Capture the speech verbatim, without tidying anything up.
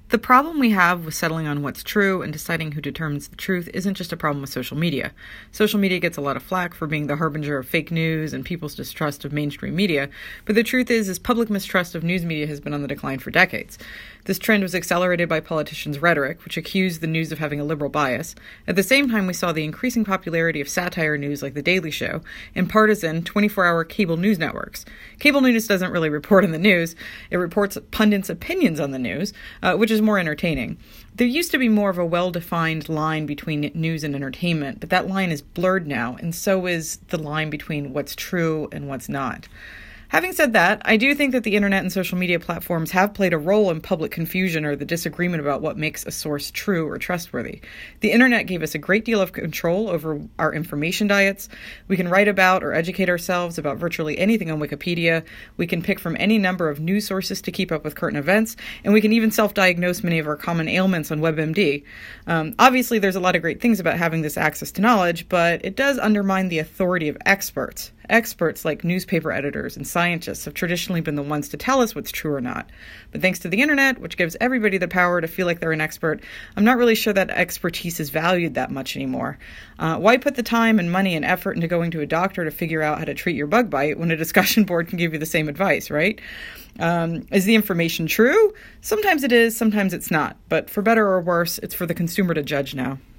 The problem we have with settling on what's true and deciding who determines the truth isn't just a problem with social media. Social media gets a lot of flack for being the harbinger of fake news and people's distrust of mainstream media, but the truth is, is public mistrust of news media has been on the decline for decades. This trend was accelerated by politicians' rhetoric, which accused the news of having a liberal bias. At the same time, we saw the increasing popularity of satire news like The Daily Show and partisan twenty-four hour cable news networks. Cable news doesn't really report on the news. It reports pundits' opinions on the news, uh, which is more entertaining. There used to be more of a well-defined line between news and entertainment, but that line is blurred now, and so is the line between what's true and what's not. Having said that, I do think that the internet and social media platforms have played a role in public confusion or the disagreement about what makes a source true or trustworthy. The internet gave us a great deal of control over our information diets. We can write about or educate ourselves about virtually anything on Wikipedia. We can pick from any number of news sources to keep up with current events, and we can even self-diagnose many of our common ailments on WebMD. Um, obviously, there's a lot of great things about having this access to knowledge, but it does undermine the authority of experts. Experts like newspaper editors and scientists have traditionally been the ones to tell us what's true or not. But thanks to the internet, which gives everybody the power to feel like they're an expert, I'm not really sure that expertise is valued that much anymore. Uh, why put the time and money and effort into going to a doctor to figure out how to treat your bug bite when a discussion board can give you the same advice, right? Um, is the information true? Sometimes it is, sometimes it's not. But for better or worse, it's for the consumer to judge now.